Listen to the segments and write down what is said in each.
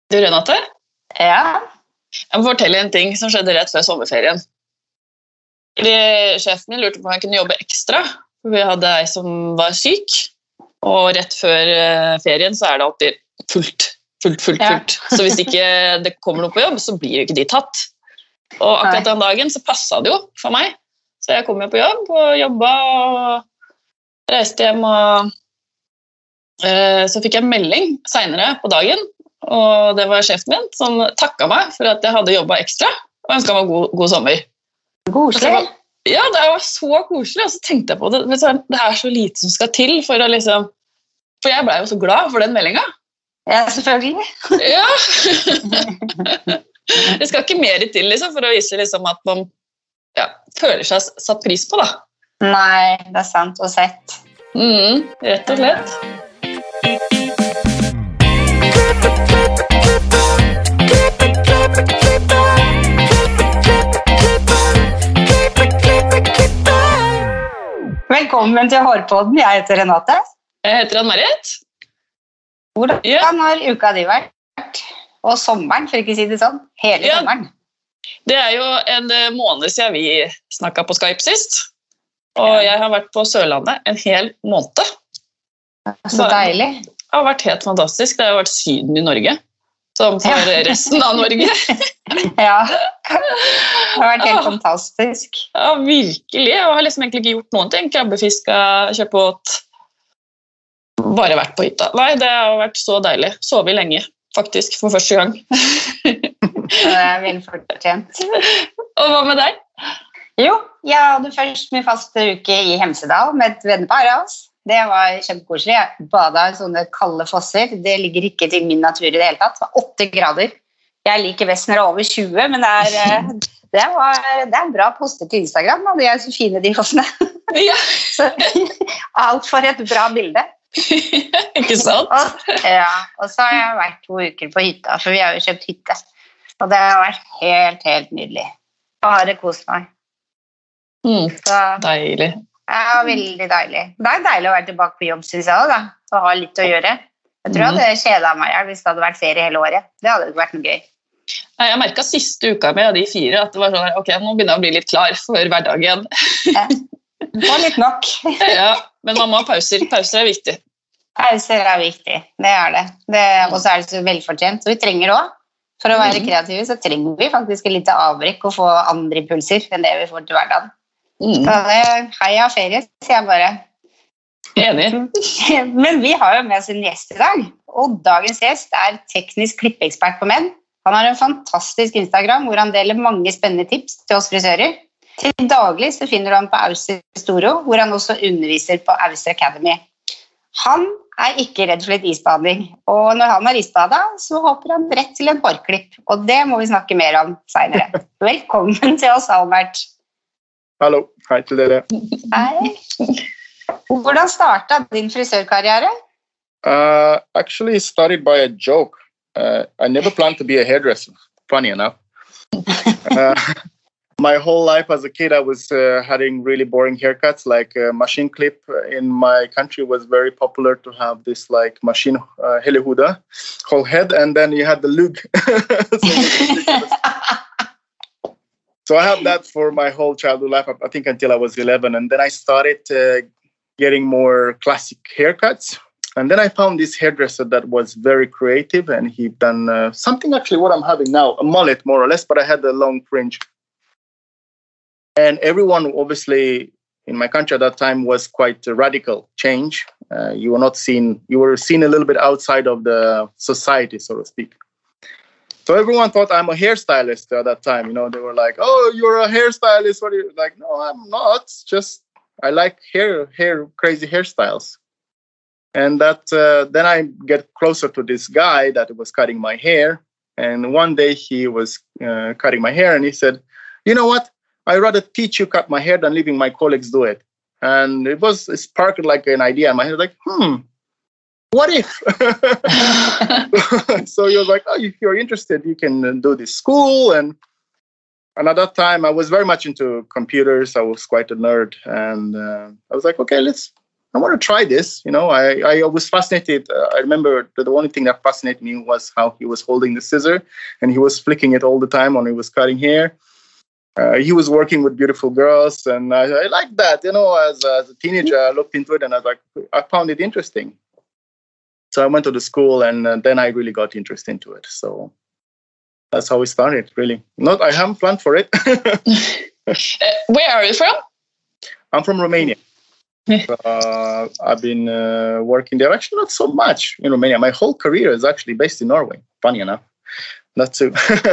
Du, Renate, Ja, jeg må fortelle en ting som skjedde rett før sommerferien. Sjefen min lurte på om jeg kunne jobbe ekstra, for vi hadde ei som var syk, og rett før ferien så er det alltid fullt. Ja. Så hvis ikke det kommer noe på jobb, så blir jo ikke de tatt. Og akkurat den dagen så passet det jo for meg. Så jeg kom jo på jobb og jobbet og reiste hjem, og så fikk jeg en melding senere på dagen, og det var sjefen min som takket meg for at jeg hadde jobbet ekstra, og ønsket meg god sommer. koselig. Ja, det var så koselig, og så tenkte jeg på det. Det er så lite som skal til for å liksom... For jeg ble jo så glad for den meldingen. Ja, selvfølgelig. Ja. Det skal ikke mer til liksom, for å vise liksom, at man føler seg satt pris på, da. Nei, det er sant og sett. Rett og slett. Velkommen til Hårpodden. Jeg heter Renate. Jeg heter Ann-Marit. Hvordan har uka di vært? Og sommeren, for ikke å si det sånn. Hele sommeren. Det er jo en måned siden vi snakket på Skype sist. Og jeg har vært på Sørlandet en hel måned. Så deilig. Det har vært helt fantastisk. Det har vært syden i Norge. Som for resten av Norge. Ja, det har vært helt fantastisk. Ja, virkelig. Jeg har liksom egentlig ikke gjort noen ting. Krabbefiska, kjøpt båt. Bare vært på hytta. Nei, det har vært så deilig. Sovet lenge, faktisk, for første gang. Det er veldig fortjent. Og hva med deg? Jo, jeg hadde først min faste uke i Hemsedal med et vennepar av oss. Det var kjempekoselig. Jeg badet i sånne kalde fosser. Det ligger ikke til min natur i det hele tatt. Det var 8 grader. Jeg liker best når det er over 20, men det er bra poster til Instagram. Og de er så fine, de fossene. Ja. Så, alt for et bra bilde. Ikke sant? Og så har jeg vært 2 uker på hytta, for vi har jo kjøpt hytte. Og det har vært helt nydelig. Bare kost meg. Så, deilig. Ja, veldig deilig. Det er deilig å være tilbake på jobb, synes jeg også, da. Og ha litt å gjøre. Jeg tror jeg hadde kjedet meg hvis det hadde vært ferie hele året. Det hadde ikke vært noe gøy. Jeg merket siste uka med de 4 at det var sånn, ok, nå begynner jeg å bli litt klar for hverdagen. Det var litt nok. Ja, men man må ha pauser. Pauser er viktig. Pauser er viktig, det er det. Og så er det så velfortjent. Så vi trenger også, for å være kreative, så trenger vi faktisk et lite avbrekk og få andre impulser enn det vi får til hverdagen. Så heia ferie, sier jeg bare. Enig. Men vi har jo med oss en gjest i dag, og dagens gjest er teknisk klippeekspert på menn. Han har en fantastisk Instagram hvor han deler mange spennende tips til oss frisører. Til daglig så finner du han på Auster Storo, hvor han også underviser på Auster Academy. Han er ikke redd for litt isbading, og når han har isbadet, så hopper han rett til en hårklipp, og det må vi snakke mer om senere. Velkommen til oss, Albert. Hallo, hei til dere. Hei. Hvordan startet din frisørkarriere? Actually, it started by a joke. I never planned to be a hairdresser, funny enough. My whole life as a kid, I was having really boring haircuts, like machine clip. In my country, was very popular to have this like machine helihuda, whole head, and then you had the lug. So I had that for my whole childhood life, I think until I was 11. And then I started getting more classic haircuts. And then I found this hairdresser that was very creative, and he done something actually what I'm having now, a mullet more or less, but I had a long fringe. And everyone, obviously, in my country at that time was quite a radical change. You were seen a little bit outside of the society, so to speak. So everyone thought I'm a hairstylist at that time. You know, they were like, "Oh, you're a hairstylist." What are you like? No, I'm not. It's just I like crazy hairstyles. And that then I get closer to this guy that was cutting my hair. And one day he was cutting my hair, and he said, "You know what? I'd rather teach you cut my hair than leaving my colleagues do it." And it sparked like an idea in my head, like, what if? So you're like, oh, if you're interested, you can do this school. And at that time, I was very much into computers. I was quite a nerd. And I was like, okay, let's I want to try this. I was fascinated. I remember the only thing that fascinated me was how he was holding the scissor and he was flicking it all the time when he was cutting hair. He was working with beautiful girls, and I liked that. As a teenager, I looked into it and I found it interesting. So I went to the school, and then I really got interested into it. So that's how we started, really. I haven't planned for it. Where are you from? I'm from Romania. I've been working there, actually not so much in Romania. My whole career is actually based in Norway, funny enough. Not too.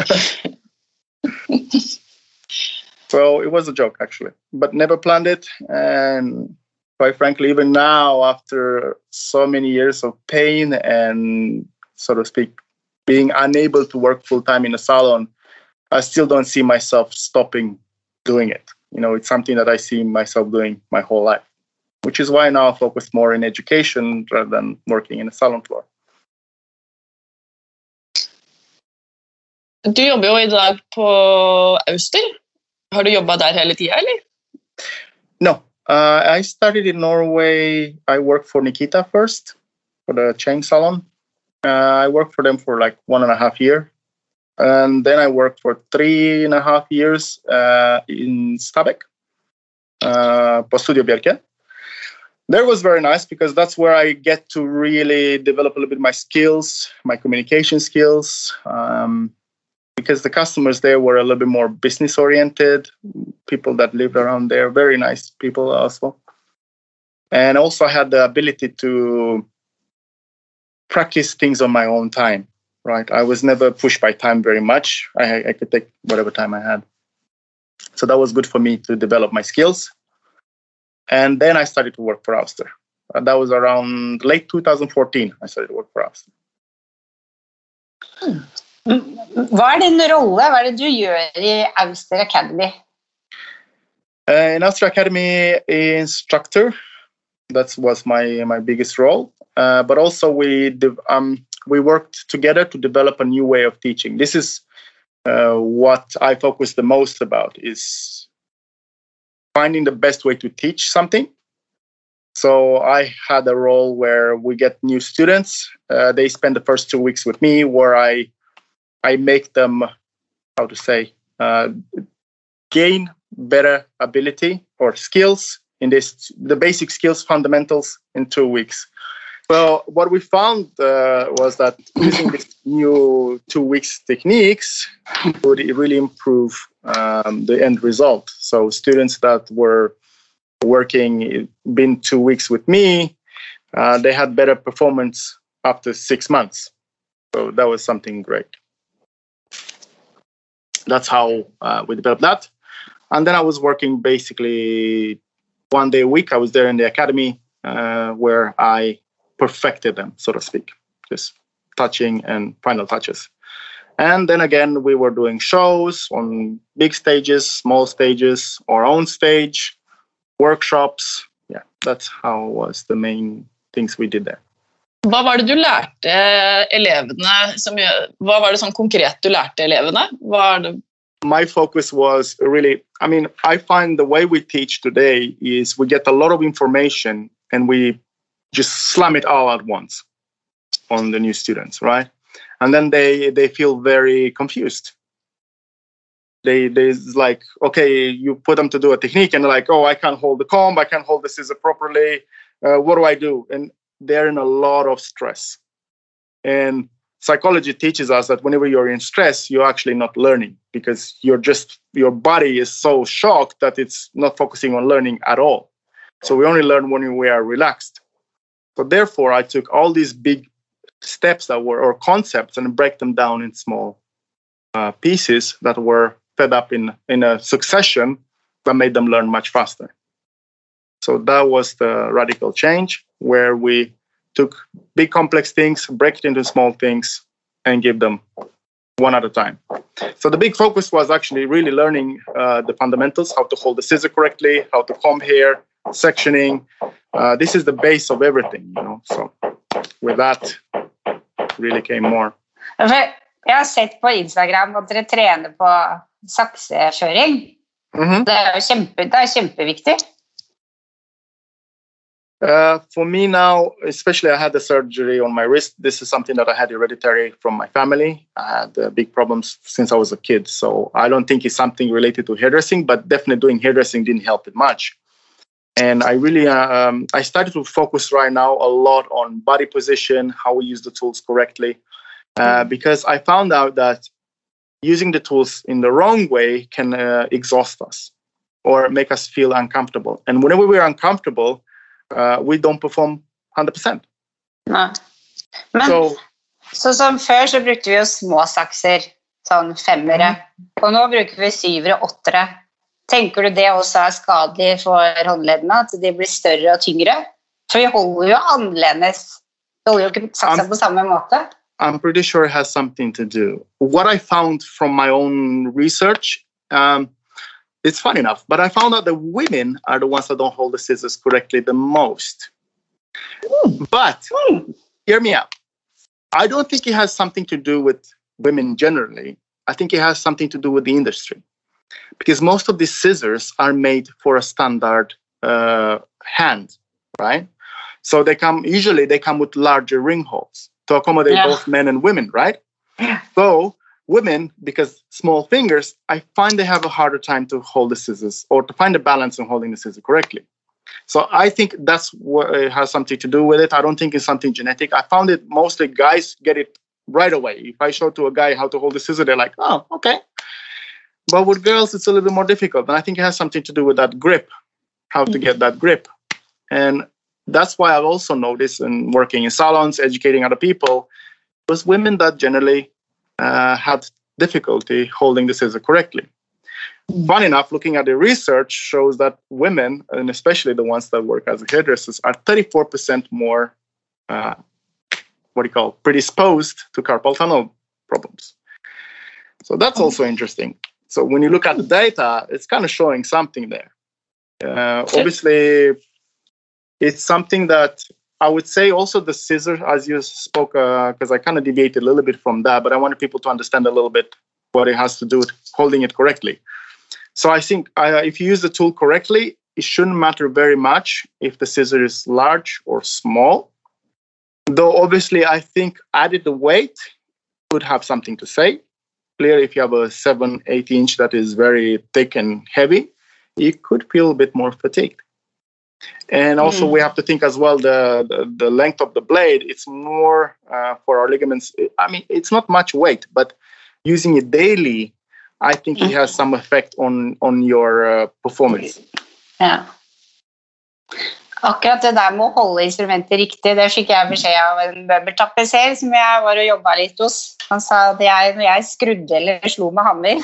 So it was a joke, actually, but never planned it. And quite frankly, even now, after so many years of pain and, so to speak, being unable to work full-time in a salon, I still don't see myself stopping doing it. It's something that I see myself doing my whole life, which is why now I focus more in education rather than working in a salon floor. Du jobber jo I dag på Auster. Har du jobbet der hele tiden, eller? No. I started in Norway. I worked for Nikita first, for the chain salon. I worked for them for like 1.5 years. And then I worked for 3.5 years in Stabekk, på Studio Bjerke. That was very nice because that's where I get to really develop a little bit my skills, my communication skills, because the customers there were a little bit more business-oriented, people that lived around there, very nice people also. And also I had the ability to practice things on my own time, right? I was never pushed by time very much. I could take whatever time I had. So that was good for me to develop my skills. And then I started to work for Auster. That was around late 2014 I started to work for Auster. Hva din rolle? Hva det du gjør I Auster Academy? In Auster Academy, instructor. That was my biggest role. But also we worked together to develop a new way of teaching. This is what I focus the most about, is finding the best way to teach something. So I had a role where we get new students. They spend the first 2 weeks with me, where I make them, gain better ability or skills in the basic skills fundamentals in 2 weeks. Well, what we found was that using these new 2 weeks techniques would really improve the end result. So students that were been 2 weeks with me, they had better performance after 6 months. So that was something great. That's how we developed that. And then I was working basically 1 day a week. I was there in the academy where I perfected them, so to speak, just touching and final touches. And then again, we were doing shows on big stages, small stages, our own stage, workshops. Yeah, that's how was the main things we did there. Hva var det du lærte elevene? Hva var det sånn konkret du lærte elevene? My focus was really, I find the way we teach today is we get a lot of information and we just slam it all at once on the new students, right? And then they feel very confused. They're like, okay, you put them to do a technique and they're like, oh, I can't hold the comb, I can't hold the scissor properly. What do I do? And they're in a lot of stress. And psychology teaches us that whenever you're in stress, you're actually not learning because your body is so shocked that it's not focusing on learning at all. So we only learn when we are relaxed. So therefore, I took all these big steps or concepts and break them down in small pieces that were fed up in a succession that made them learn much faster. So that was the radical change, where we took big complex things, break it into small things, and give them one at a time. So the big focus was actually really learning the fundamentals, how to hold the scissor correctly, how to comb hair, sectioning. This is the base of everything, So with that, really came more. Jeg har sett på Instagram at dere trener på sakseføring. Det er kjempeviktig. For me now, especially I had the surgery on my wrist. This is something that I had hereditary from my family. I had big problems since I was a kid. So I don't think it's something related to hairdressing, but definitely doing hairdressing didn't help it much. And I really, I started to focus right now a lot on body position, how we use the tools correctly, because I found out that using the tools in the wrong way can exhaust us or make us feel uncomfortable. And whenever we're uncomfortable, we don't perform 100%. Nei. Men så som før så brukte vi jo små sakser, sånn 5-ere, og nå bruker vi 7-ere, 8-ere. Tenker du det også er skadelig for håndleddene, at de blir større og tyngre? For vi holder jo annerledes, vi holder jo ikke saksa på samme måte. I'm pretty sure it has something to do. What I found from my own research, it's fun enough, but I found out that women are the ones that don't hold the scissors correctly the most. But hear me out. I don't think it has something to do with women generally. I think it has something to do with the industry. Because most of these scissors are made for a standard hand, right? So they come with larger ring holes to accommodate both men and women, right? Yeah. So women, because small fingers, I find they have a harder time to hold the scissors or to find a balance in holding the scissors correctly. So I think that's what it has something to do with it. I don't think it's something genetic. I found it mostly guys get it right away. If I show to a guy how to hold the scissors, they're like, oh, okay. But with girls, it's a little bit more difficult. And I think it has something to do with that grip, how to get that grip. And that's why I've also noticed in working in salons, educating other people, it was women that generally had difficulty holding the scissor correctly. Fun enough, looking at the research shows that women, and especially the ones that work as hairdressers, are 34% more, predisposed to carpal tunnel problems. So that's also interesting. So when you look at the data, it's kind of showing something there. Obviously, it's something that I would say also the scissors, as you spoke, because I kind of deviated a little bit from that, but I wanted people to understand a little bit what it has to do with holding it correctly. So I think if you use the tool correctly, it shouldn't matter very much if the scissor is large or small. Though obviously I think added the weight could have something to say. Clearly, if you have a 7-8 inch that is very thick and heavy, you could feel a bit more fatigued. And also we have to think as well the length of the blade. It's more for our ligaments. I mean, it's not much weight, but using it daily, I think it has some effect on your performance. Ja. Akkurat det der med å holde instrumentet riktig, det fikk jeg beskjed av en møbeltapetser som jeg var og jobbet litt hos. Han sa at når jeg skrudde eller slo med hammer,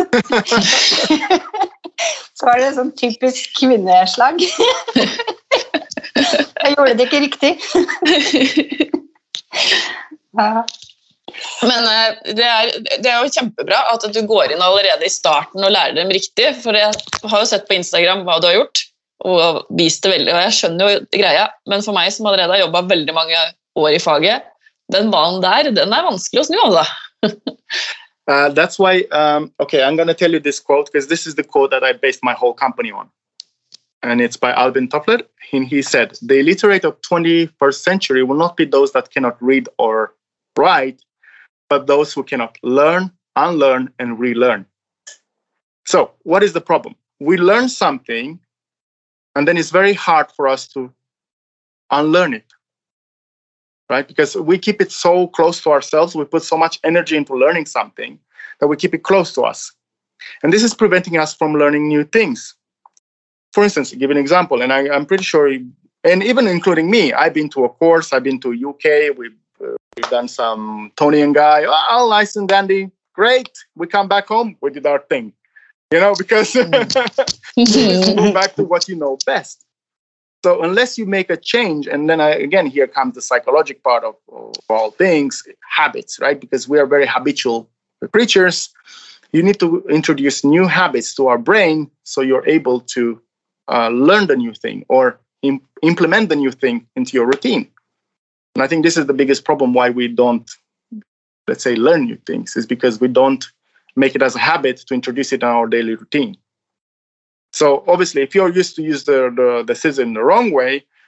så var det sånn typisk kvinneslag. Jeg gjorde det ikke riktig. Ja. Men det er jo kjempebra at du går inn allerede i starten og lærer dem riktig, for jeg har jo sett på Instagram hva du har gjort, og vist det veldig, og jeg skjønner jo greia, men for meg som allerede har jobbet veldig mange år i faget, den banen der, den er vanskelig å snu, altså. That's why, okay, I'm going to tell you this quote, because this is the quote that I based my whole company on. And it's by Alvin Toffler. He said, the illiterate of 21st century will not be those that cannot read or write, but those who cannot learn, unlearn, and relearn. So, what is the problem? We learn something, and then it's very hard for us to unlearn it, right? Because we keep it so close to ourselves, we put so much energy into learning something that we keep it close to us. And this is preventing us from learning new things. For instance, to give an example, and I'm pretty sure, and even including me, I've been to a course, I've been to UK, we've done some Tony and Guy, oh, nice and dandy, great. We come back home, we did our thing. You know, because you go back to what you know best. So unless you make a change, and then again, here comes the psychological part of all things, habits, right? Because we are very habitual creatures. You need to introduce new habits to our brain so you're able to learn the new thing or implement the new thing into your routine. And I think this is the biggest problem why we don't, let's say, learn new things, is because we don't make it as a habit to introduce it in our daily routine. So obviously, if you're used to use the scissor in the wrong way,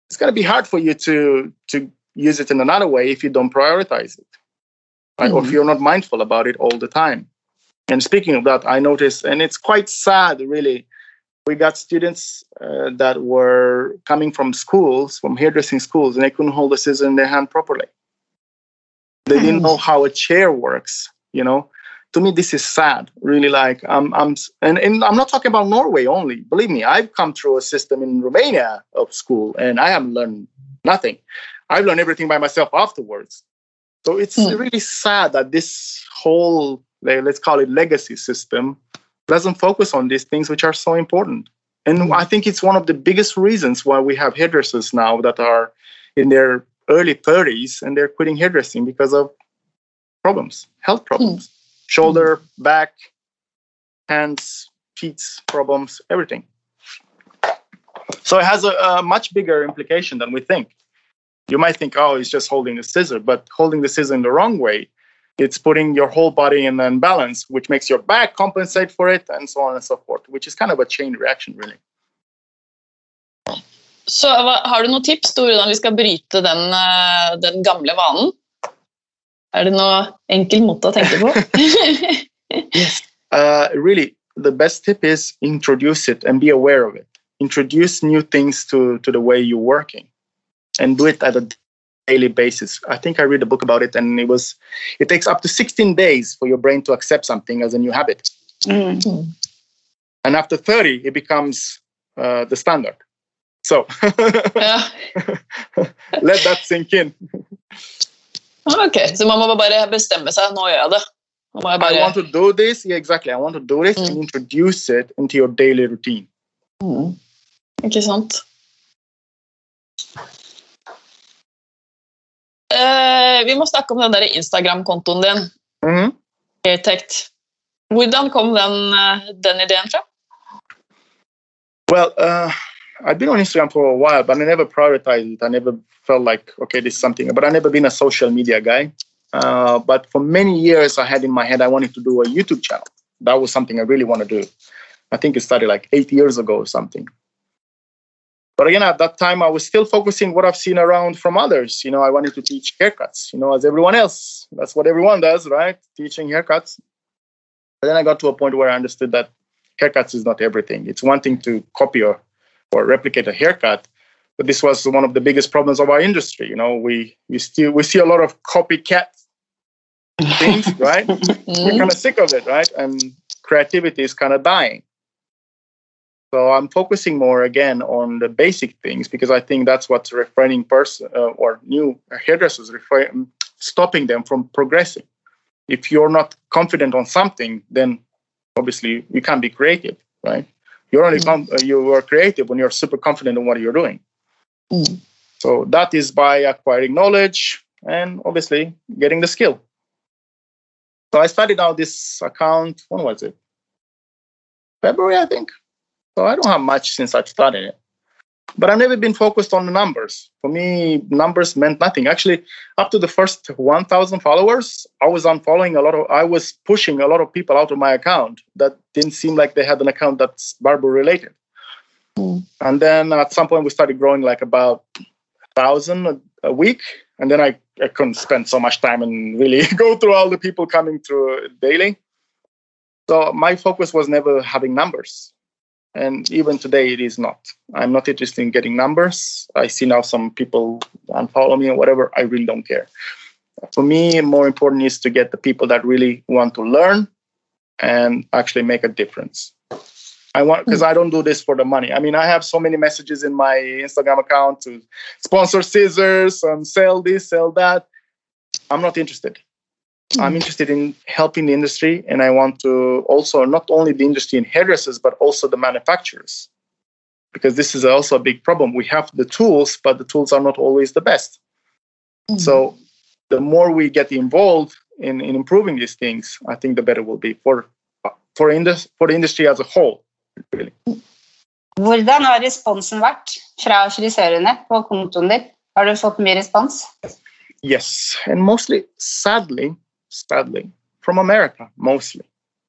it's going to be hard for you to use it in another way if you don't prioritize it, right? Or if you're not mindful about it all the time. And speaking of that, I noticed, and it's quite sad, really, we got students that were coming from schools, from hairdressing schools, and they couldn't hold a scissor in their hand properly. They didn't know how a chair works, you know. To me, this is sad, really. Like, and I'm not talking about Norway only. Believe me, I've come through a system in Romania of school, and I haven't learned nothing. I've learned everything by myself afterwards. So it's really sad that this whole, let's call it legacy system, doesn't focus on these things which are so important. And I think it's one of the biggest reasons why we have hairdressers now that are in their early 30s and they're quitting hairdressing because of problems, health problems, shoulder, back, hands, feet problems, everything. So it has a much bigger implication than we think. You might think, oh, it's just holding the scissor, but holding the scissor in the wrong way, it's putting your whole body in an imbalance, which makes your back compensate for it, and so on and so forth, which is kind of a chain reaction, really. Så har du noen tips til hvordan vi skal bryte den gamle vanen? Det noe enkel måte å tenke på? Yes. Really, the best tip is introduce it and be aware of it. Introduce new things to the way you're working and do it at a daily basis. I think I read a book about it, and it takes up to 16 days for your brain to accept something as a new habit. And after 30, it becomes the standard. So let that sink in. Okay, så man må bare bestemme seg, nå gjør jeg det. I want to do this, yeah, exactly. I want to do this and introduce it into your daily routine. Ikke sant? Vi må snakke om den der Instagram-kontoen din. Hairtect. Hvordan kom den ideen fra? Well, I've been on Instagram for a while, but I never prioritized it. I never felt like, okay, this is something. But I've never been a social media guy. But for many years, I had in my head, I wanted to do a YouTube channel. That was something I really want to do. I think it started like 8 years ago or something. But again, at that time, I was still focusing what I've seen around from others. You know, I wanted to teach haircuts, you know, as everyone else. That's what everyone does, right? Teaching haircuts. But then I got to a point where I understood that haircuts is not everything. It's one thing to copy or replicate a haircut. But this was one of the biggest problems of our industry. You know, we see a lot of copycat things, right? We're kind of sick of it, right? And creativity is kind of dying. So I'm focusing more again on the basic things because I think that's what's refraining or new hairdressers stopping them from progressing. If you're not confident on something, then obviously you can't be creative, right? You're only you are creative when you're super confident in what you're doing. So that is by acquiring knowledge and obviously getting the skill. So I started out this account, when was it? February, I think. So I don't have much since I started it. But I've never been focused on the numbers. For me, numbers meant nothing. Actually, up to the first 1,000 followers, I was pushing a lot of people out of my account that didn't seem like they had an account that's barber related. And then at some point we started growing like about 1,000 a week. And then I couldn't spend so much time and really go through all the people coming through daily. So my focus was never having numbers. And even today, it is not. I'm not interested in getting numbers. I see now some people unfollow me or whatever. I really don't care. For me, more important is to get the people that really want to learn and actually make a difference. Because I don't do this for the money. I mean, I have so many messages in my Instagram account to sponsor scissors and sell this, sell that. I'm not interested. I'm interested in helping the industry, and I want to also not only the industry in hairdressers, but also the manufacturers, because this is also a big problem. We have the tools, but the tools are not always the best. So the more we get involved in improving these things, I think the better it will be for the industry as a whole. Really. Hvordan har responsen vært fra frisørene på kontoen din? Har du fått mye respons? Yes, and mostly, sadly, from America, mostly.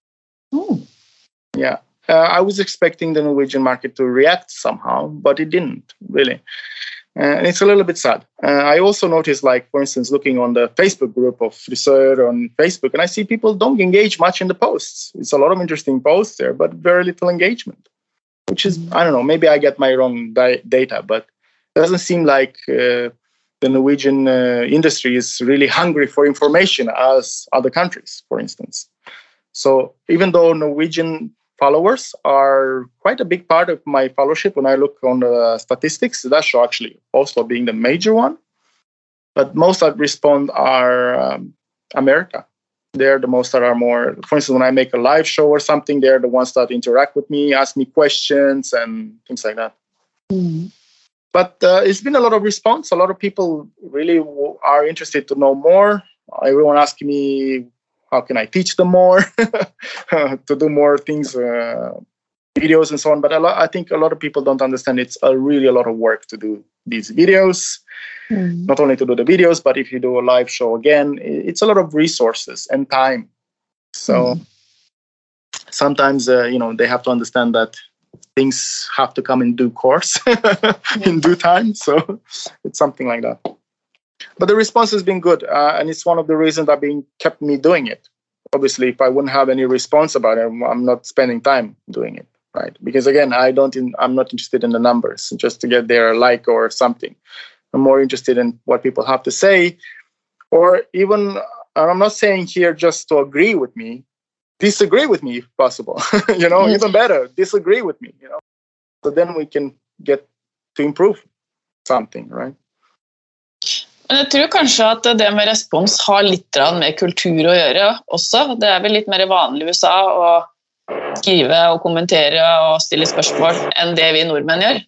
Yeah, I was expecting the Norwegian market to react somehow, but it didn't, really. And it's a little bit sad. I also noticed, like, for instance, looking on the Facebook group of Frisör on Facebook, and I see people don't engage much in the posts. It's a lot of interesting posts there, but very little engagement, which is, I don't know, maybe I get my wrong data, but it doesn't seem like the Norwegian industry is really hungry for information as other countries, for instance. So even though Norwegian followers are quite a big part of my followership, when I look on the statistics, that show actually Oslo being the major one. But most that respond are America. They're the most that are more, for instance, when I make a live show or something, they're the ones that interact with me, ask me questions and things like that. But it's been a lot of response. A lot of people really are interested to know more. Everyone asking me, how can I teach them more to do more things, videos and so on. But I think a lot of people don't understand it's really a lot of work to do these videos. Not only to do the videos, but if you do a live show again, it's a lot of resources and time. So sometimes, they have to understand that things have to come in due course, in due time. So it's something like that. But the response has been good, and it's one of the reasons that kept me doing it. Obviously, if I wouldn't have any response about it, I'm not spending time doing it, right? Because again, I'm not interested in the numbers, just to get their like or something. I'm more interested in what people have to say, or even, I'm not saying here just to agree with me, disagree with me if possible, even better, disagree with me, So then we can get to improve something, right? Men jeg tror kanskje at det med respons har litt med kultur å gjøre også. Det vel litt mer vanlig i USA å skrive og kommentere og stille spørsmål enn det vi nordmenn gjør.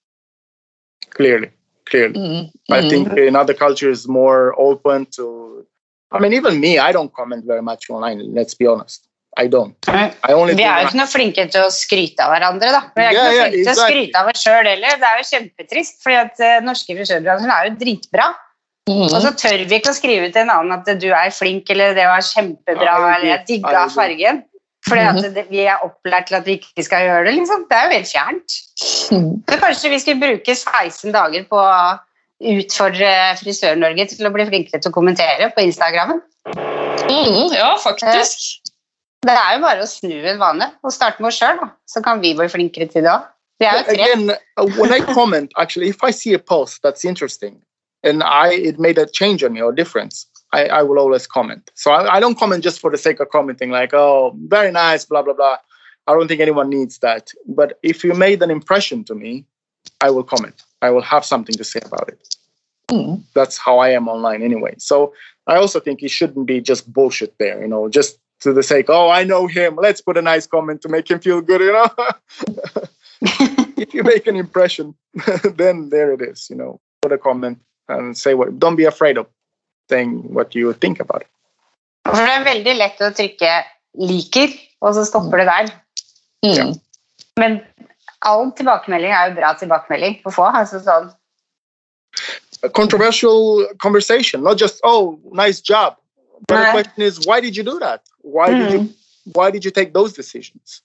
Clearly. I think in other cultures more open to, even me, I don't comment very much online, let's be honest. I don't. Vi jo ikke noe flinke til å skryte av hverandre, da. Vi ikke noe flinke til å skryte av oss selv heller. Det jo kjempetrist, fordi at norske frisørbransjen jo dritbra. Og så tør vi ikke å skrive til en annen at du flink, eller det var kjempebra, eller jeg digget fargen. Fordi at vi opplært til at vi ikke skal gjøre det, liksom. Det jo helt fjernt. Så kanskje vi skulle bruke 16 dager på å utfordre Frisør-Norge til å bli flinkere til å kommentere på Instagrammen. Ja, faktisk. Det jo bare å snu en vane og starte med oss selv, da. Så kan vi bli flinkere til det også. Vi jo tre. Again, when I comment, actually, if I see a post that's interesting, and it made a change on me or difference, I will always comment. So I don't comment just for the sake of commenting, like, oh, very nice, blah, blah, blah. I don't think anyone needs that. But if you made an impression to me, I will comment. I will have something to say about it. That's how I am online anyway. So I also think it shouldn't be just bullshit there, just to the sake, oh, I know him, let's put a nice comment to make him feel good, If you make an impression, then there it is, put a comment and say don't be afraid of saying what you think about it. For det veldig lett å trykke liker, og så stopper det der. Ja. Men all tilbakemelding jo bra tilbakemelding å få, sånn. A controversial conversation, not just, oh, nice job. But the question is, why did you do that? Why did you take those decisions?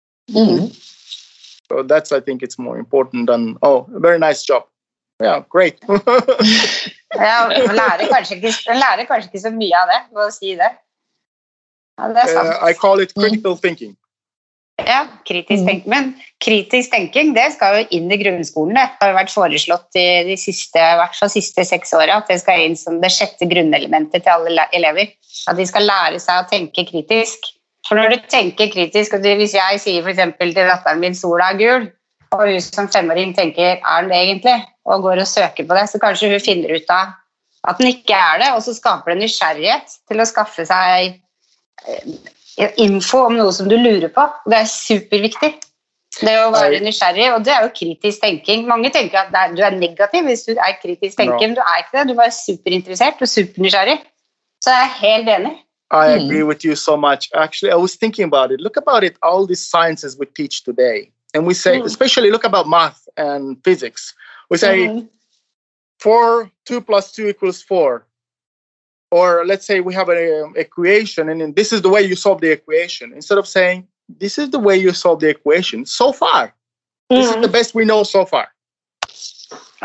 So that's, I think, it's more important than, oh, very nice job. Yeah, great. Ja, man lærer kanskje ikke så mye av det, å si det. Ja, det sant. I call it critical thinking. Ja, kritisk tenking. Men kritisk tenking, det skal jo inn i grunnskolen. Det har jo vært foreslått i de siste 6 årene, at det skal inn som det 6. grunnelementet til alle elever. At de skal lære seg å tenke kritisk. For når du tenker kritisk, og hvis jeg sier for eksempel til datteren min, sola gul, og hun som 5-åring tenker, den det egentlig? Og går og søker på det, så kanskje hun finner ut av at den ikke det, og så skaper det nysgjerrighet til å skaffe seg info om noe som du lurer på. Det superviktig. Det å være nysgjerrig, og det jo kritisk tenking. Mange tenker at du negativ hvis du kritisk tenker, men du ikke det. Du var superinteressert og supernysgjerrig. Så jeg helt enig. I agree with you so much. Actually, I was thinking about it. Look about it, all these sciences we teach today. And we say, especially look about math and physics. We say 2 + 2 = 4. Or let's say we have an equation, and this is the way you solve the equation. Instead of saying, this is the way you solve the equation so far. This is the best we know so far.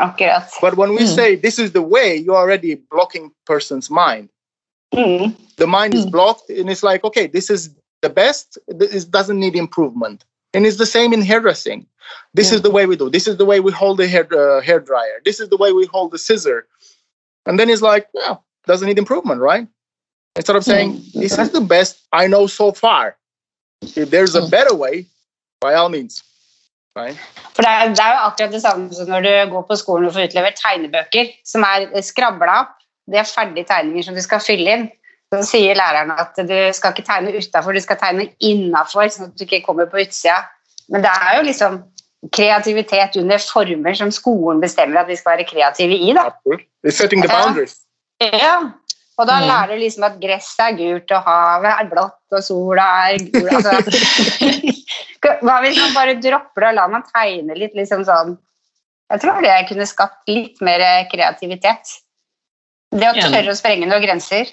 Akkurat. But when we say this is the way, you're already blocking person's mind. The mind is blocked, and it's like, okay, this is the best. It doesn't need improvement. And it's the same in hairdressing. This is the way we do. This is the way we hold the hair dryer. This is the way we hold the scissor. And then it's like, well, doesn't need improvement, right? Instead of saying, this is the best I know so far. If there's a better way, by all means. Right? For det er jo akkurat det samme som når du går på skolen og får utlevert tegnebøker som skrabla opp. Det ferdige tegninger som du skal fylle inn. Så sier læreren at du skal ikke tegne utenfor, du skal tegne innenfor, sånn at du ikke kommer på utsida. Men det er jo liksom kreativitet under former som skolen bestemmer at vi skal være kreative i, da. It's setting the boundaries. Ja, og da lærer du liksom at gresset gult, og havet blått, og sola gul. Altså, hva hvis man bare dropper det og lar man tegne litt liksom sånn? Jeg tror det kunne skapt litt mer kreativitet. Det å tørre å sprenge noen grenser.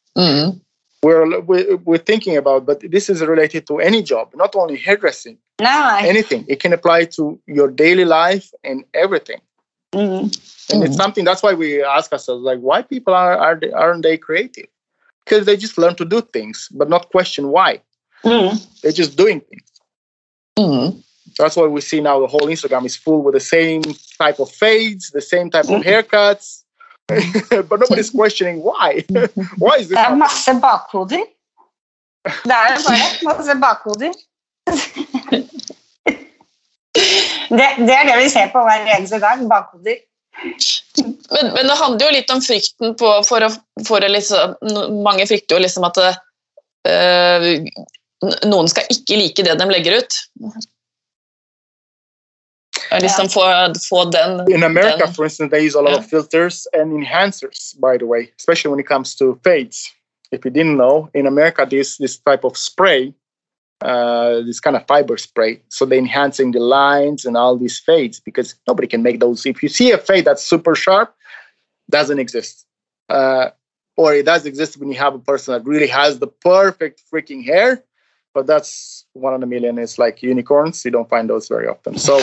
We're thinking about, but this is related to any job, not only hairdressing. No. Anything. It can apply to your daily life and everything. And it's something, that's why we ask ourselves, like, why people aren't they creative? Because they just learn to do things, but not question why. They're just doing things. That's why we see now the whole Instagram is full with the same type of fades, the same type of haircuts. But nobody's questioning why. Why is this? Det er masse bakhoder. Det er jo bare masse bakhoder. Det er det vi ser på hver eneste dag, bakhoder. Men det handler jo litt om frykten for å liksom, mange frykter jo liksom at noen skal ikke like det de legger ut. Liksom få den. In America, for instance, they use a lot of filters and enhancers, by the way, especially when it comes to fades. If you didn't know, in America, there's this type of spray, this kind of fiber spray. So they're enhancing the lines and all these fades because nobody can make those. If you see a fade that's super sharp, doesn't exist. Or it does exist when you have a person that really has the perfect freaking hair, but that's 1 in a million. It's like unicorns. You don't find those very often. So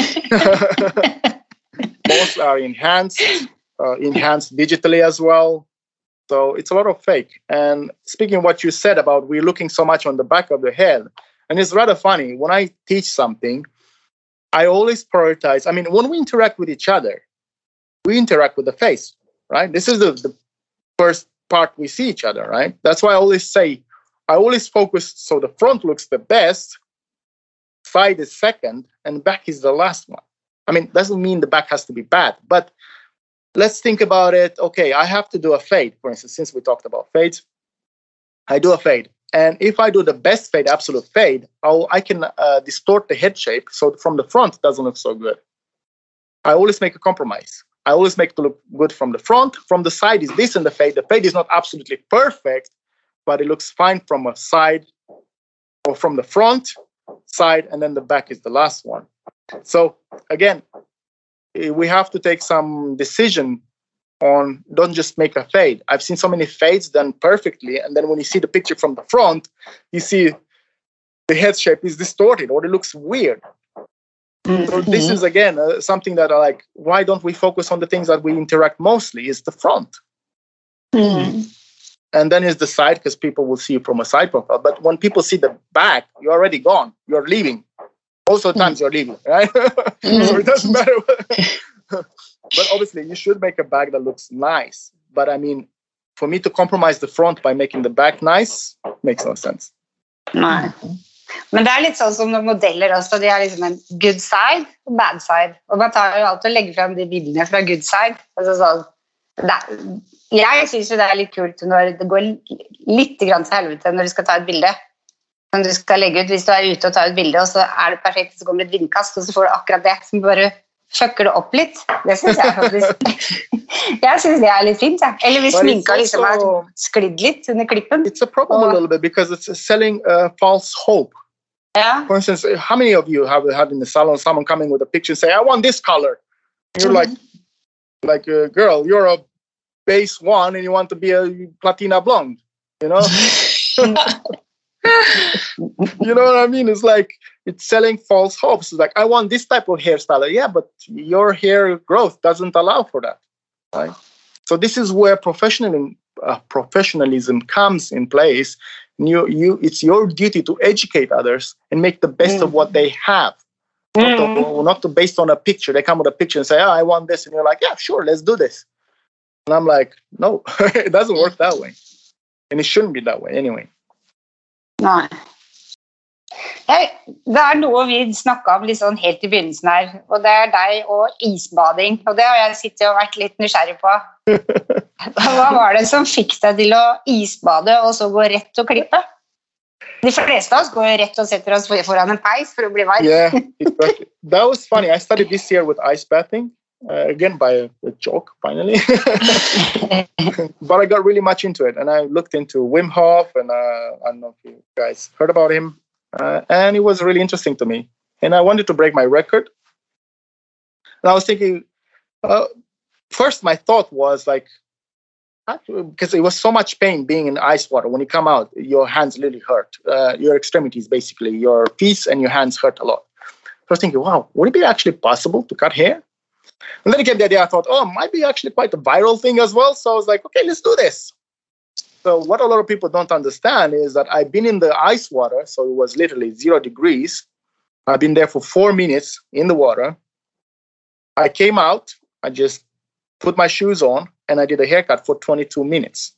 most are enhanced digitally as well. So it's a lot of fake. And speaking of what you said about we're looking so much on the back of the head, and it's rather funny. When I teach something, I always prioritize. I mean, when we interact with each other, we interact with the face, right? This is the first part we see each other, right? That's why I always focus so the front looks the best, side is second, and back is the last one. I mean, doesn't mean the back has to be bad, but let's think about it. Okay, I have to do a fade, for instance, since we talked about fades. I do a fade. And if I do the best fade, absolute fade, I can distort the head shape so from the front it doesn't look so good. I always make a compromise. I always make it look good from the front. From the side is this, and the fade is not absolutely perfect, but it looks fine from a side or from the front side, and then the back is the last one. So again, we have to take some decision on, don't just make a fade. I've seen so many fades done perfectly, and then when you see the picture from the front, you see the head shape is distorted or it looks weird. So this is again something that I like. Why don't we focus on the things that we interact mostly? Is the front. And then is the side, because people will see you from a side profile. But when people see the back, you're already gone. You're leaving. Most of the times you're leaving, right? So it doesn't matter. But obviously, you should make a bag that looks nice. But I mean, for me to compromise the front by making the back nice makes no sense. Nei. Men det er litt sånn som noen modeller også. De har liksom en good side og bad side. Og man tar jo alltid å legge frem de bildene fra good side. Altså sånn, jeg synes jo det er litt kult når det går litt grann til helvete når du skal ta et bilde. Når du skal legge ut, hvis du er ute og tar et bilde, og så er det perfekt, så kommer det et vindkast, og så får du akkurat det som bare fucker det opp litt. Det synes jeg faktisk. Jeg synes det er litt fint, ja. Eller hvis sminka liksom har sklidd litt under klippen. It's a problem a little bit because it's selling false hope. Yeah. For instance, how many of you have had in the salon someone coming with a picture and say, I want this color? And you're like, girl, you're a base one and you want to be a platina blonde, you know? You know what I mean? It's like it's selling false hopes. It's like, I want this type of hairstyle. Yeah, but your hair growth doesn't allow for that, right? So this is where professionalism comes in place. It's your duty to educate others and make the best of what they have. Not to based on a picture. They come with a picture and say, oh, I want this. And you're like, yeah, sure, let's do this. And I'm like, no, it doesn't work that way. And it shouldn't be that way anyway. Nei. Det noe vi snakket om litt sånn helt i begynnelsen her, og det deg og isbading. Og det har jeg sittet og vært litt nysgjerrig på. Hva var det som fikk deg til å isbade og så gå rett og klippe? De fleste av oss går rett og setter oss foran en peis for å bli varm. Yeah, exactly. That was funny. I started this year with ice bathing, again by a joke, finally. But I got really much into it, and I looked into Wim Hof, and I don't know if you guys heard about him, and it was really interesting to me. And I wanted to break my record. And I was thinking, first my thought was like, because it was so much pain being in ice water. When you come out, your hands literally hurt. Your extremities, basically, your feet and your hands hurt a lot. So I was thinking, wow, would it be actually possible to cut hair? And then it came the idea, I thought, oh, it might be actually quite a viral thing as well. So I was like, okay, let's do this. So what a lot of people don't understand is that I've been in the ice water, so it was literally 0 degrees. I've been there for 4 minutes in the water. I came out, I just put my shoes on, and I did a haircut for 22 minutes.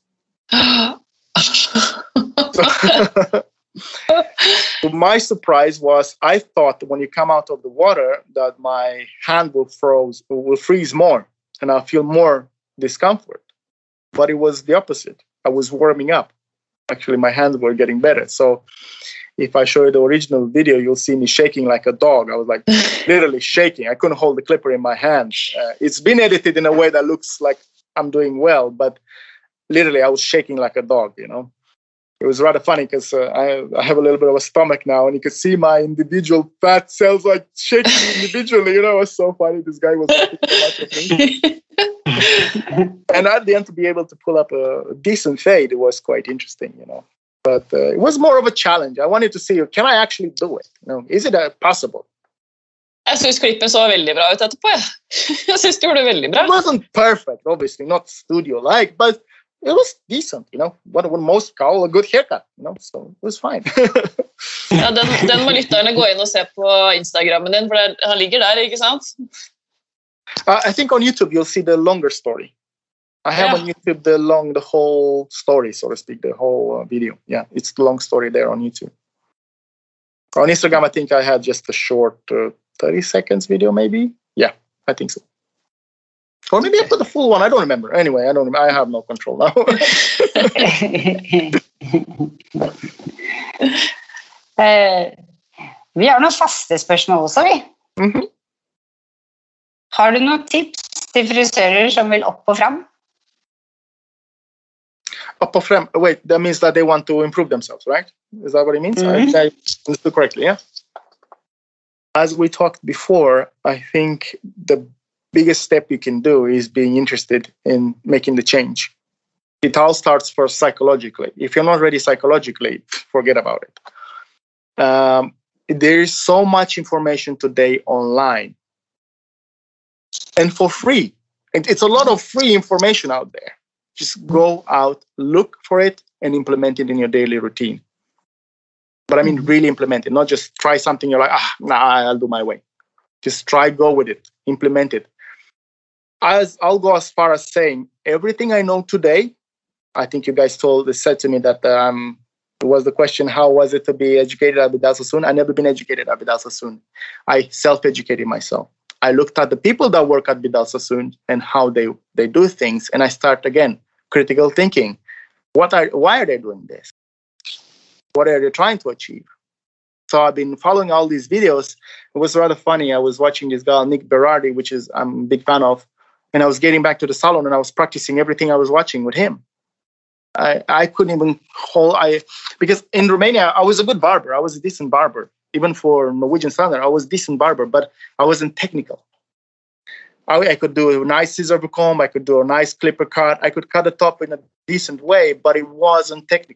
So my surprise was, I thought when you come out of the water that my hand will freeze more and I'll feel more discomfort. But it was the opposite. I was warming up. Actually, my hands were getting better. So if I show you the original video, you'll see me shaking like a dog. I was like literally shaking. I couldn't hold the clipper in my hand. It's been edited in a way that looks like I'm doing well, but literally I was shaking like a dog, you know. It was rather funny because I have a little bit of a stomach now, and you could see my individual fat cells like shaking individually. You know, it was so funny. This guy was too much of me. And at the end, to be able to pull up a decent fade, it was quite interesting, you know. But it was more of a challenge. I wanted to see, can I actually do it? You know, is it possible? Jeg synes klippen så veldig bra ut etterpå. Jeg synes du gjorde det veldig bra. It wasn't perfect, obviously, not studio-like, but it was decent, you know, what most call a good haircut, you know, so it was fine. Ja, den må lytterne gå inn og se på Instagrammen din, for han ligger der, ikke sant? I think on YouTube you'll see the longer story. I have on YouTube the whole story, so to speak, the whole video. Yeah, it's the long story there on YouTube. On Instagram, I think I had just a short 30 seconds video, maybe. Yeah, I think so. Or maybe I put the full one. I don't remember. Anyway, I have no control now. Vi har noen faste spørsmål også, vi. Mm-hmm. Har du noen tips til frisører som vil opp og frem? Up or frem? Wait, that means that they want to improve themselves, right? Is that what it means? Mm-hmm. I understood correctly, yeah? As we talked before, I think the biggest step you can do is being interested in making the change. It all starts first psychologically. If you're not ready psychologically, forget about it. There is so much information today online and for free. It's a lot of free information out there. Just go out, look for it, and implement it in your daily routine. But I mean, really implement it, not just try something, you're like, I'll do my way. Just try, go with it, implement it. I'll go as far as saying everything I know today. I think you guys said to me that it was the question, how was it to be educated at Vidal Sassoon? I've never been educated at Vidal Sassoon. I self-educated myself. I looked at the people that work at Vidal Sassoon and how they do things, and I start again critical thinking. Why are they doing this? What are they trying to achieve? So I've been following all these videos. It was rather funny. I was watching this guy, Nick Berardi, which I'm a big fan of. And I was getting back to the salon and I was practicing everything I was watching with him. I couldn't even because in Romania, I was a good barber. I was a decent barber. Even for Norwegian standard, I was a decent barber, but I wasn't technical. I could do a nice scissor comb. I could do a nice clipper cut. I could cut the top in a decent way, but it wasn't technical.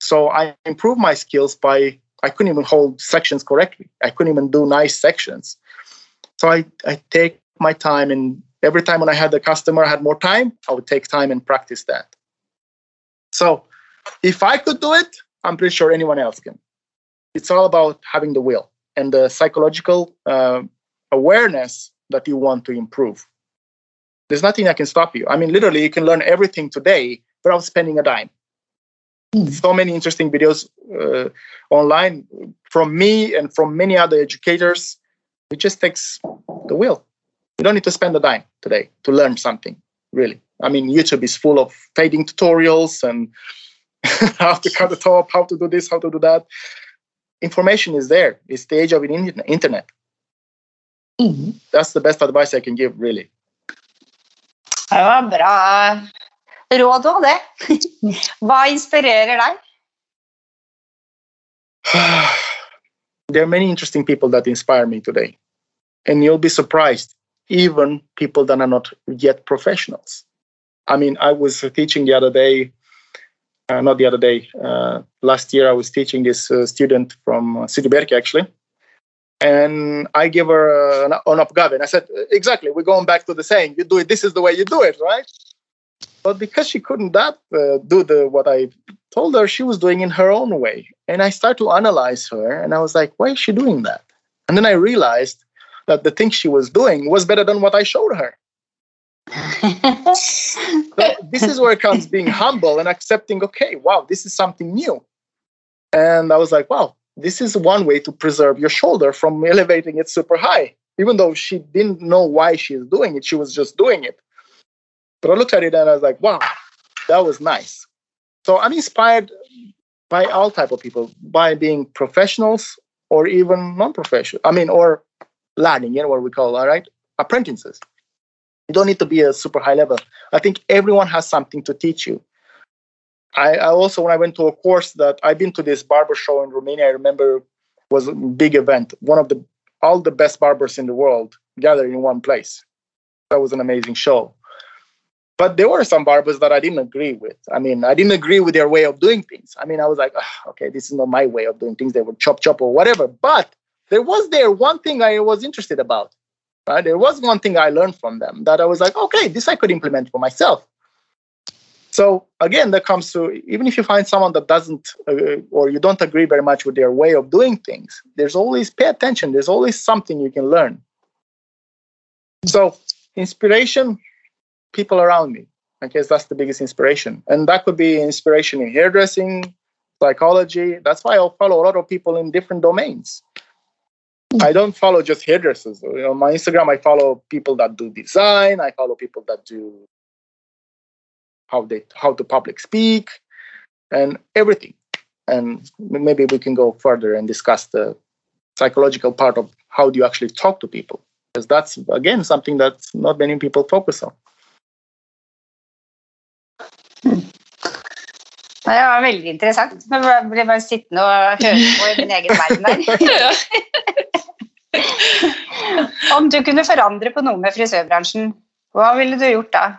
So I improved my skills by, I couldn't even hold sections correctly. I couldn't even do nice sections. So I take my time, and every time when I had a customer, I had more time, I would take time and practice that. So if I could do it, I'm pretty sure anyone else can. It's all about having the will and the psychological awareness that you want to improve. There's nothing that can stop you. I mean, literally, you can learn everything today without spending a dime. So many interesting videos online from me and from many other educators. It just takes the will. You don't need to spend a dime today to learn something, really. I mean, YouTube is full of fading tutorials and how to cut the top, how to do this, how to do that. Information is there. It's the age of the internet. That's the best advice I can give, really. Det var bra råd også, det. Hva inspirerer deg? There are many interesting people that inspire me today. And you'll be surprised, even people that are not yet professionals. I mean, I was teaching the other day, last year I was teaching this student from City-Berke, actually. And I give her an uppgave. And I said, exactly, we're going back to the saying, you do it, this is the way you do it, right? But because she couldn't do what I told her, she was doing in her own way. And I started to analyze her, and I was like, why is she doing that? And then I realized that the thing she was doing was better than what I showed her. So this is where it comes being humble and accepting, okay, wow, this is something new. And I was like, wow, this is one way to preserve your shoulder from elevating it super high. Even though she didn't know why she's doing it, she was just doing it. But I looked at it and I was like, wow, that was nice. So I'm inspired by all type of people, by being professionals or even non-professional. I mean, or learning, what we call, all right, apprentices. You don't need to be a super high level. I think everyone has something to teach you. I also, when I went to a course that I've been to this barber show in Romania, I remember was a big event. All the best barbers in the world gathered in one place. That was an amazing show. But there were some barbers that I didn't agree with. I mean, I didn't agree with their way of doing things. I mean, I was like, okay, this is not my way of doing things. They would chop or whatever. But there was one thing I was interested about. Right? There was one thing I learned from them that I was like, okay, this I could implement for myself. So again, that comes to, even if you find someone that doesn't, or you don't agree very much with their way of doing things, there's always, pay attention. There's always something you can learn. So inspiration, people around me. I guess that's the biggest inspiration. And that could be inspiration in hairdressing, psychology. That's why I'll follow a lot of people in different domains. I don't follow just hairdressers. On my Instagram, I follow people that do design. I follow people that do how to public speak and everything. And maybe we can go further and discuss the psychological part of how do you actually talk to people. Because that's, again, something that not many people focus on. Det var veldig interessant. Nå ble jeg bare sittende og høre på i min egen verden der. Om du kunne forandre på noe med frisørbransjen, hva ville du gjort da?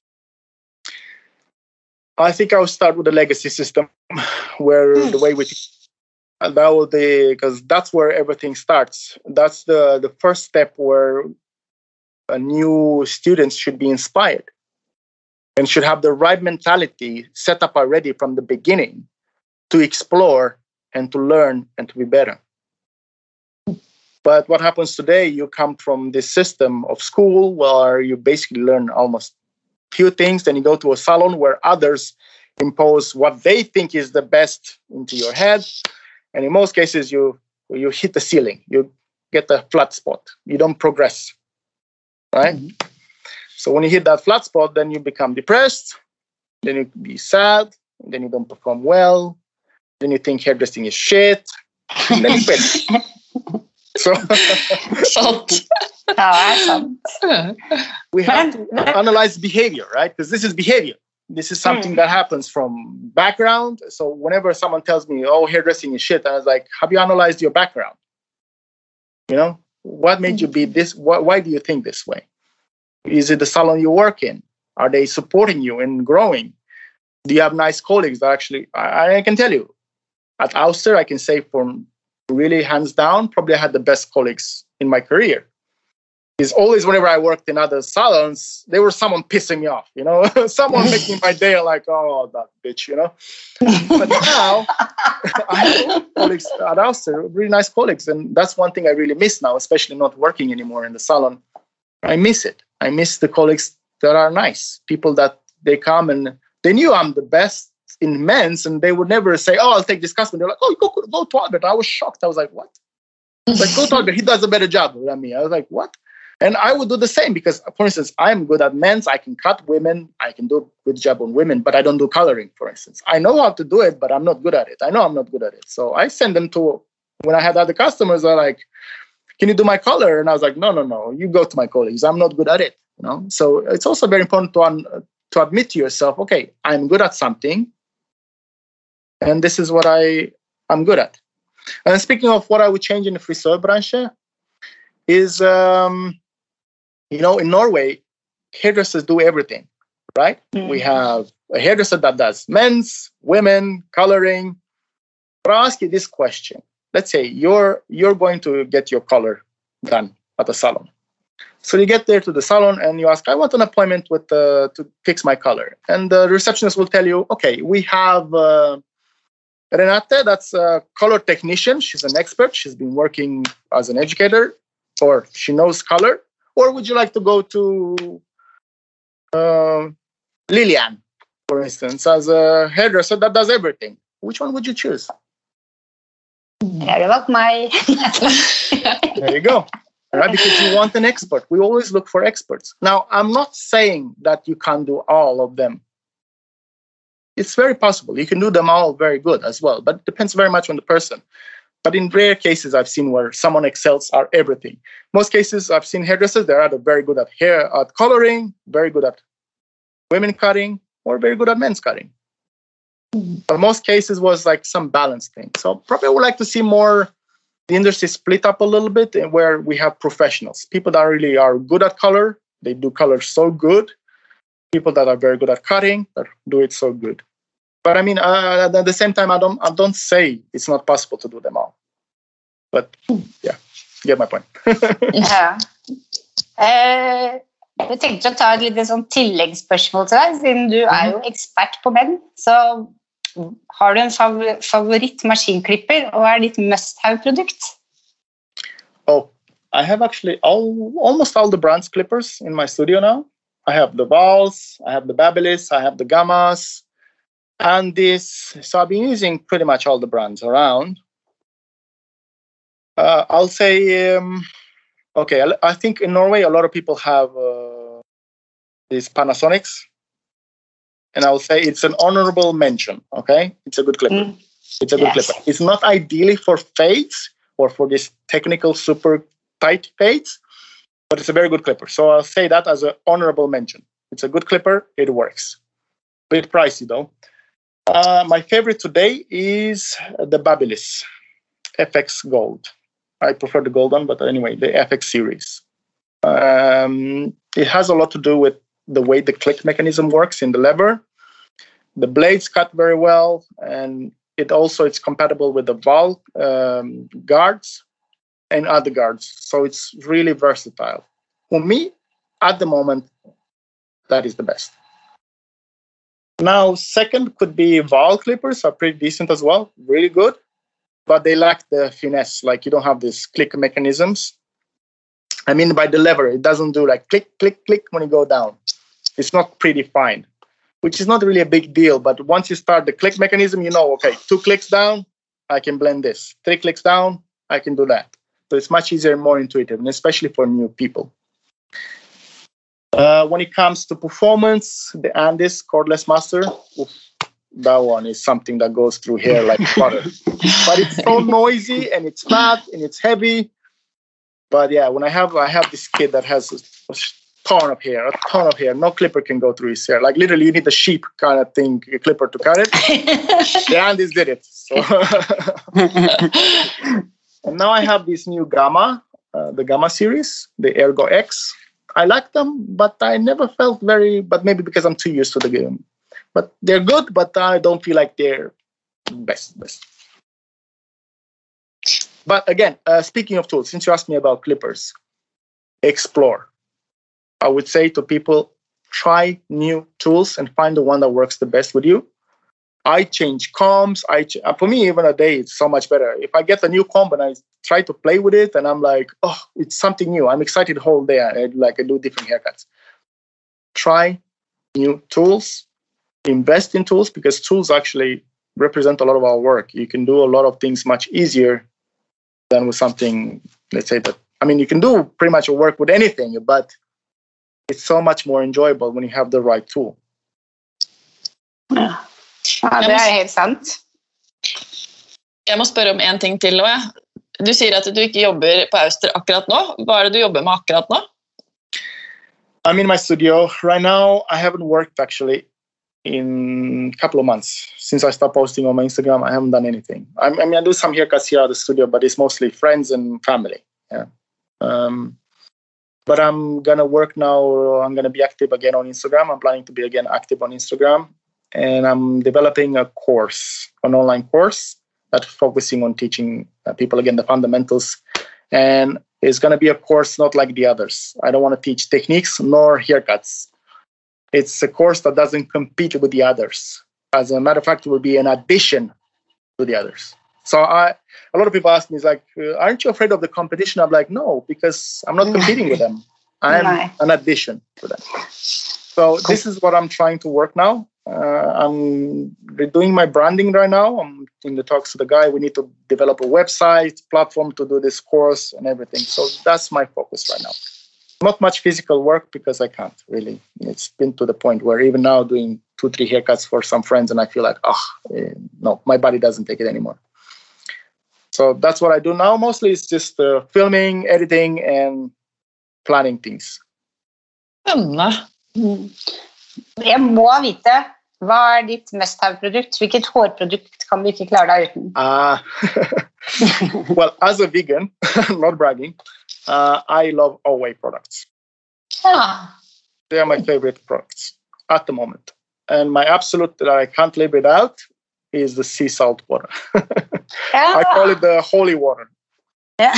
I think I would start with the legacy system, where the way we that would be, because that's where everything starts. That's the first step where new students should be inspired and should have the right mentality set up already from the beginning to explore and to learn and to be better. But what happens today, you come from this system of school where you basically learn almost few things, then you go to a salon where others impose what they think is the best into your head. And in most cases, you hit the ceiling. You get a flat spot. You don't progress, right? Mm-hmm. So when you hit that flat spot, then you become depressed. Then you be sad. Then you don't perform well. Then you think hairdressing is shit. And then you quit. So we have to analyze behavior, right? Because this is behavior. This is something that happens from background. So whenever someone tells me, oh, hairdressing is shit, I was like, have you analyzed your background? You know, what made you be this? Why do you think this way? Is it the salon you work in? Are they supporting you in growing? Do you have nice colleagues that actually, I can tell you, at Auster, I can say from really hands down, probably I had the best colleagues in my career. Is always whenever I worked in other salons, there was someone pissing me off, someone making my day like, oh, that bitch, But now I have colleagues at Auster, really nice colleagues. And that's one thing I really miss now, especially not working anymore in the salon. I miss it. I miss the colleagues that are nice, people that they come and they knew I'm the best in men's and they would never say, oh, I'll take this customer. They're like, oh, go to Albert. I was shocked. I was like, what? Like, go to Albert. He does a better job than me. I was like, what? And I would do the same because, for instance, I'm good at men's. I can cut women. I can do a good job on women, but I don't do coloring, for instance. I know how to do it, but I'm not good at it. I know I'm not good at it. So I send them to, when I had other customers, they're like, can you do my color? And I was like, no, you go to my colleagues. I'm not good at it. So it's also very important to admit to yourself, okay, I'm good at something, and this is what I'm good at. And speaking of what I would change in the friseurbranche is, in Norway, hairdressers do everything, right? Mm-hmm. We have a hairdresser that does men's, women, coloring. But I'll ask you this question. Let's say you're going to get your color done at a salon. So you get there to the salon and you ask, I want an appointment with to fix my color. And the receptionist will tell you, okay, we have Renate, that's a color technician. She's an expert. She's been working as an educator, or she knows color. Or would you like to go to Lilian, for instance, as a hairdresser that does everything? Which one would you choose? There you go. All right, because you want an expert. We always look for experts. Now, I'm not saying that you can't do all of them. It's very possible. You can do them all very good as well, but it depends very much on the person. But in rare cases, I've seen where someone excels at everything. Most cases, I've seen hairdressers, they're either very good at hair, at coloring, very good at women cutting, or very good at men's cutting. But most cases was like some balance thing. So probably I would like to see more the industry split up a little bit, and where we have professionals, people that really are good at color. They do color so good. People that are very good at cutting, that do it so good. But I mean, at the same time, I don't say it's not possible to do them all. But yeah, you get my point. Ja. Jeg tenkte å ta et lite sånn tilleggsspørsmål til deg, siden du jo ekspert på menn. Så har du en favoritt maskinklipper, og ditt must-have-produkt? Oh, I have actually almost all the brands clippers in my studio now. I have the Vals, I have the Babyliss, I have the Gammas, and this. So I've been using pretty much all the brands around. I'll say, okay, I think in Norway a lot of people have these Panasonics, and I'll say it's an honorable mention. Okay, it's a good clipper. It's a good clipper. It's not ideally for fades or for this technical super tight fades, but it's a very good clipper. So I'll say that as an honorable mention. It's a good clipper. It works. A bit pricey though. My favorite today is the Babyliss FX Gold. I prefer the gold one, but anyway, the FX series. It has a lot to do with the way the click mechanism works in the lever. The blades cut very well, and it's compatible with the Val guards and other guards. So it's really versatile. For me, at the moment, that is the best. Now, second could be Val clippers, are pretty decent as well, really good. But they lack the finesse, like you don't have these click mechanisms. I mean, by the lever, it doesn't do like click, click, click when you go down. It's not predefined, which is not really a big deal. But once you start the click mechanism, okay, 2 clicks down, I can blend this. 3 clicks down, I can do that. So it's much easier and more intuitive, and especially for new people. When it comes to performance, the Andis Cordless Master, that one is something that goes through hair like butter. But it's so noisy, and it's fat, and it's heavy. But yeah, when I have this kid that has a ton of hair, no clipper can go through his hair. Like literally, you need a sheep kind of thing, a clipper to cut it. The Andis did it. So. And now I have this new Gamma, the Gamma series, the Ergo X. I like them, but I never felt but maybe because I'm too used to the but they're good, but I don't feel like they're best. But again, speaking of tools, since you asked me about clippers, explore. I would say to people, try new tools and find the one that works the best with you. I change combs. For me, even a day, it's so much better. If I get a new comb and I try to play with it and I'm like, oh, it's something new. I'm excited the whole day. I do different haircuts. Try new tools. Invest in tools, because tools actually represent a lot of our work. You can do a lot of things much easier than with something, let's say that, you can do pretty much your work with anything, but it's so much more enjoyable when you have the right tool. Ja, det helt sant. Jeg må spørre om en ting til, Loe. Du sier at du ikke jobber på Auster akkurat nå. Hva det du jobber med akkurat nå? I'm in my studio right now. I haven't worked actually in a couple of months. Since I stopped posting on my Instagram, I haven't done anything. I do some haircuts here at the studio, but it's mostly friends and family. Yeah. But I'm going to work now. I'm going to be active again on Instagram. I'm planning to be again active on Instagram. And I'm developing a course, an online course that's focusing on teaching people, again, the fundamentals. And it's going to be a course not like the others. I don't want to teach techniques nor haircuts. It's a course that doesn't compete with the others. As a matter of fact, it will be an addition to the others. So a lot of people ask me, aren't you afraid of the competition? I'm like, no, because I'm not competing with them. I'm an addition to them. So this is what I'm trying to work now. I'm redoing my branding right now. I'm in the talks with the guy. We need to develop a website, platform to do this course and everything. So that's my focus right now. Not much physical work because I can't really. It's been to the point where even now doing 2-3 haircuts for some friends and I feel like, no, my body doesn't take it anymore. So that's what I do now. Mostly it's just filming, editing, and planning things. Spennende. Jeg må vite, hva ditt must-have-produkt? Hvilket hårprodukt kan du ikke klare deg uten? Well, as a vegan, not bragging, I love Oway products. They are my favorite products at the moment. And my absolute that I can't live without is the sea salt water. I call it the holy water. Ja.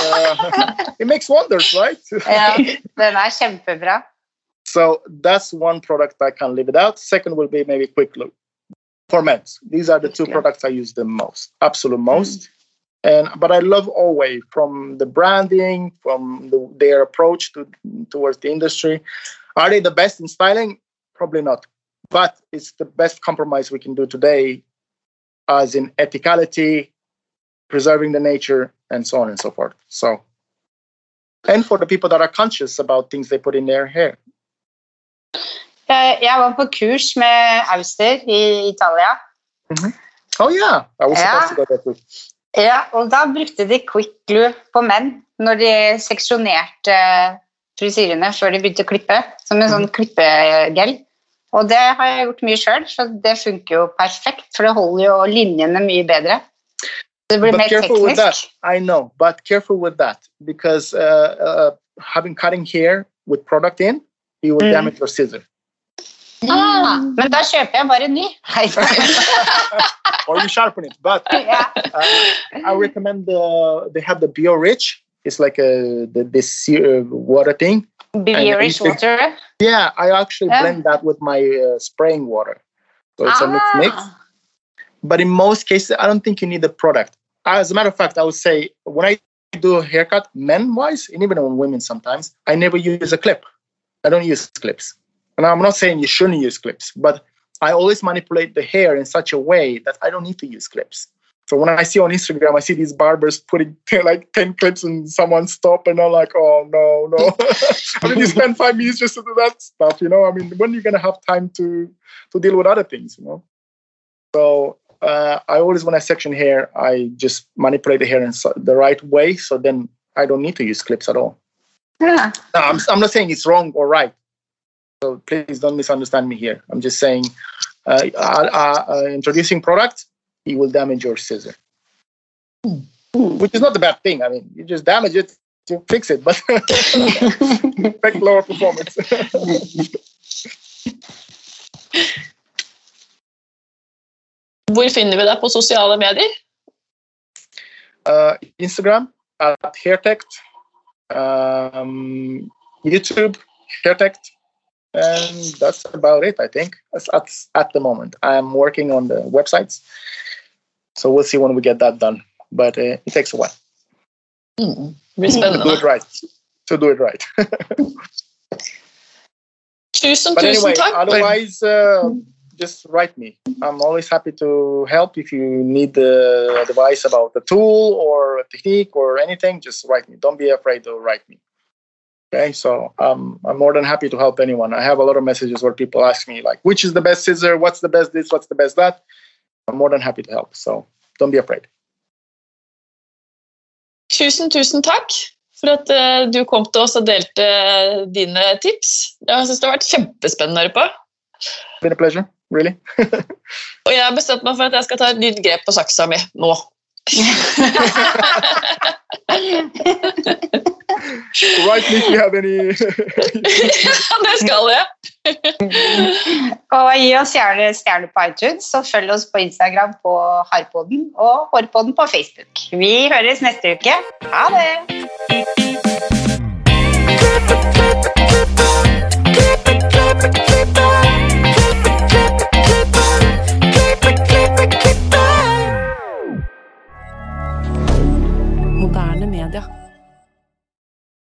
It makes wonders, right? Ja, den kjempebra. So that's one product I can't live without. Second will be maybe Quick Lube for men. These are the two products I use the most, absolute most. But I love Oway, from the branding, from their approach towards the industry. Are they the best in styling? Probably not. But it's the best compromise we can do today, as in ethicality, preserving the nature, and so on and so forth. So, and for the people that are conscious about things they put in their hair. Jeg var på kurs med Auster i Italia. Mm-hmm. Oh yeah, I was supposed to go there too. Ja, og da brukte de Quick Glue på menn når de seksjonerte frisyrene før de begynte å klippe, som en sånn klippegel. Og det har jeg gjort mye selv, så det funker jo perfekt, for det holder jo linjene mye bedre. Det blir mer teknisk. I know, but careful with that, because having cutting hair with product in, you will damage your scissor. Men da kjøper jeg bare ny. Or you sharpen it, but I recommend they have the BioRich. It's like this water thing. BioRich water? Yeah, I actually blend that with my spraying water. So it's a mix. But in most cases, I don't think you need the product. As a matter of fact, I would say when I do a haircut, men-wise, and even on women sometimes, I never use a clip. I don't use clips. And I'm not saying you shouldn't use clips, but I always manipulate the hair in such a way that I don't need to use clips. So when I see on Instagram, I see these barbers putting like 10 clips in someone's top, and I'm like, oh, no. I mean, you spend 5 minutes just to do that stuff, you know? I mean, when are you going to have time to deal with other things, you know? So I always, when I section hair, I just manipulate the hair in the right way, so then I don't need to use clips at all. Yeah. No, I'm not saying it's wrong or right. So please don't misunderstand me here. I'm just saying introducing product, it will damage your scissor. Which is not a bad thing. I mean, you just damage it to fix it, but expect lower performance. Hvor finner vi deg på sosiale medier? Instagram at Hairtect, YouTube Hairtect, and that's about it, I think, at the moment. I'm working on the websites, so we'll see when we get that done, but it takes a while. Det blir spennende. To do it right. Tusen anyway, takk. Otherwise, just write me. I'm always happy to help. If you need advice about the tool or a technique or anything, just write me. Don't be afraid to write me. Okay, so I'm more than happy to help anyone. I have a lot of messages where people ask me, like, which is the best scissor? What's the best this? What's the best that? I'm more than happy to help, so don't be afraid. Tusen takk for at du kom til oss og delte dine tips. Jeg synes det har vært kjempespennende å høre på. It's been a pleasure, really. Og jeg har bestemt meg for at jeg skal ta et nytt grep på saksa mi nå. Right, if you have any... Det skal jeg. Og gi oss gjerne stjerne på iTunes, og følg oss på Instagram på Hårpodden og Hårpodden på Facebook. Vi høres neste uke. Ha det! Moderne media.